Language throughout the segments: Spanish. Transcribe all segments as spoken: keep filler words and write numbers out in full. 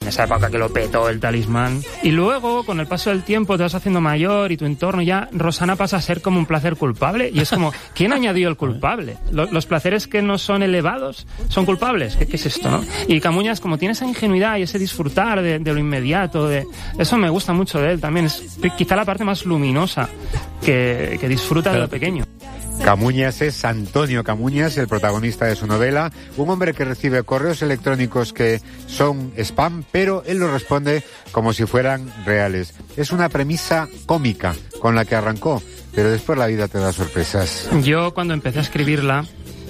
esa época que lo petó el Talismán. Y luego, con el paso del tiempo, te vas haciendo mayor y tu entorno ya, Rosana pasa a ser como un placer culpable. Y es como, ¿quién añadió el culpable? ¿Los, los placeres que no son elevados son culpables? ¿Qué, qué es esto, no? Y Camuñas, como tiene esa ingenuidad y ese disfrutar de, de lo inmediato, de eso me gusta mucho de él también. Es quizá la parte más luminosa que, que disfruta de lo pequeño. Camuñas es Antonio Camuñas, el protagonista de su novela, un hombre que recibe correos electrónicos que son spam, pero él los responde como si fueran reales. Es una premisa cómica con la que arrancó, pero después la vida te da sorpresas. Yo, cuando empecé a escribirla,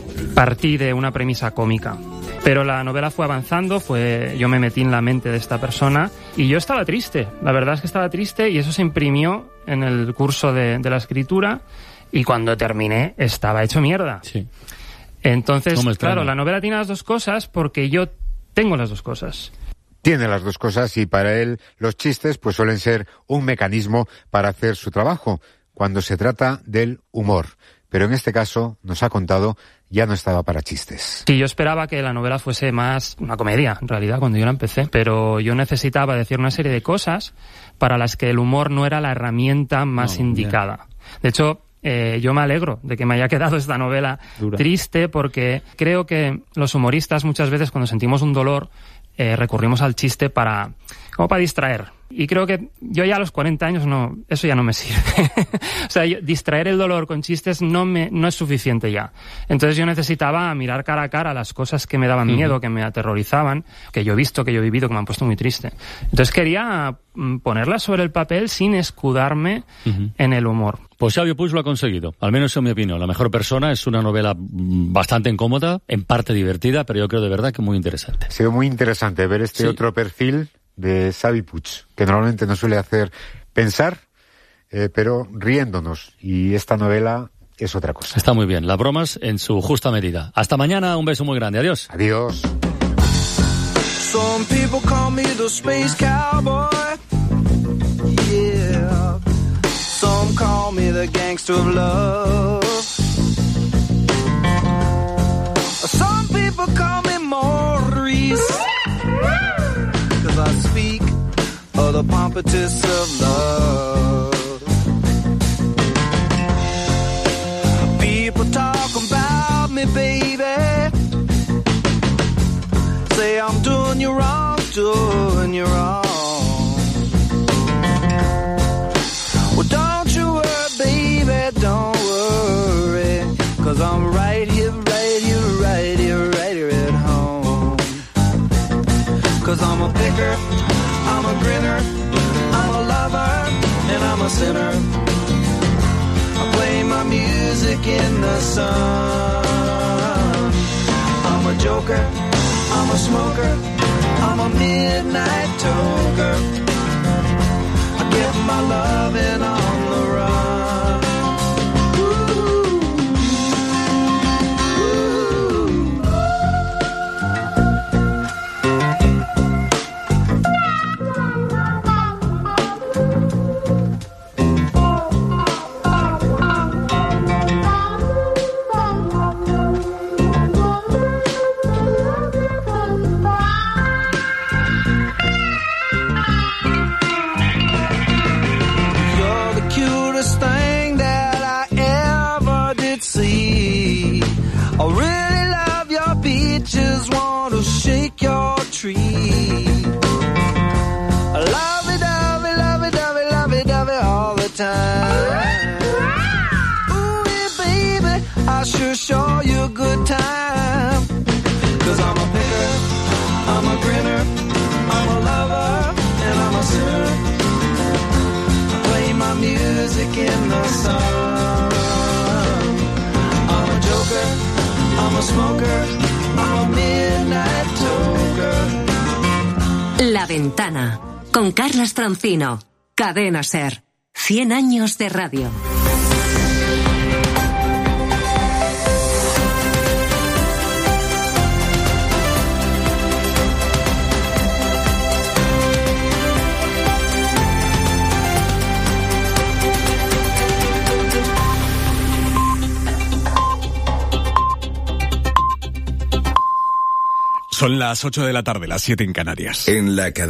partí de una premisa cómica. Pero la novela fue avanzando, fue, yo me metí en la mente de esta persona y yo estaba triste. La verdad es que estaba triste y eso se imprimió en el curso de, de la escritura. Y cuando terminé, estaba hecho mierda. Sí. Entonces, claro, la novela tiene las dos cosas porque yo tengo las dos cosas. Tiene las dos cosas y para él los chistes pues suelen ser un mecanismo para hacer su trabajo cuando se trata del humor. Pero en este caso, nos ha contado, ya no estaba para chistes. Sí, yo esperaba que la novela fuese más una comedia, en realidad, cuando yo la empecé. Pero yo necesitaba decir una serie de cosas para las que el humor no era la herramienta más no, indicada. Yeah. De hecho, Eh, yo me alegro de que me haya quedado esta novela Dura. triste porque creo que los humoristas muchas veces cuando sentimos un dolor eh, recurrimos al chiste para como para distraer. Y creo que yo ya a los cuarenta años no, eso ya no me sirve. O sea, yo, distraer el dolor con chistes no me no es suficiente ya. Entonces yo necesitaba mirar cara a cara las cosas que me daban uh-huh. miedo, que me aterrorizaban, que yo he visto, que yo he vivido, que me han puesto muy triste. Entonces quería ponerlas sobre el papel sin escudarme uh-huh. en el humor. Pues Xavi Puig lo ha conseguido, al menos en mi opinión. La mejor persona es una novela bastante incómoda, en parte divertida, pero yo creo de verdad que muy interesante. Ha sido muy interesante ver este sí. otro perfil de Xavi Puig, que normalmente nos suele hacer pensar, eh, pero riéndonos. Y esta novela es otra cosa. Está muy bien, las bromas en su justa medida. Hasta mañana, un beso muy grande. Adiós. Adiós. Some people call me the space cowboy. Yeah. Some call me the gangster of love. Some people call me Maurice, 'cause I speak of the pompatus of love. People talk about me, baby, say I'm doing you wrong, doing you wrong. Well, don't you worry, baby, don't worry, 'cause I'm right here, right here, right here, right here at home. 'Cause I'm a picker, I'm a grinner, I'm a lover, and I'm a sinner. I play my music in the sun. I'm a joker, I'm a smoker, I'm a midnight toker. I get my loving on the run. I really love your beaches, want to shake your tree. Lovey-dovey, lovey-dovey, lovey-dovey all the time. Ooh, baby, I sure show you a good time. 'Cause I'm a picker, I'm a grinner, I'm a lover, and I'm a sinner. I play my music in the sun. I'm a joker, I'm a smoker, I'm a midnight toker. La Ventana, con Carlos Troncino. Cadena SER. cien años de radio. Son las ocho de la tarde, las siete en Canarias. En la cadena.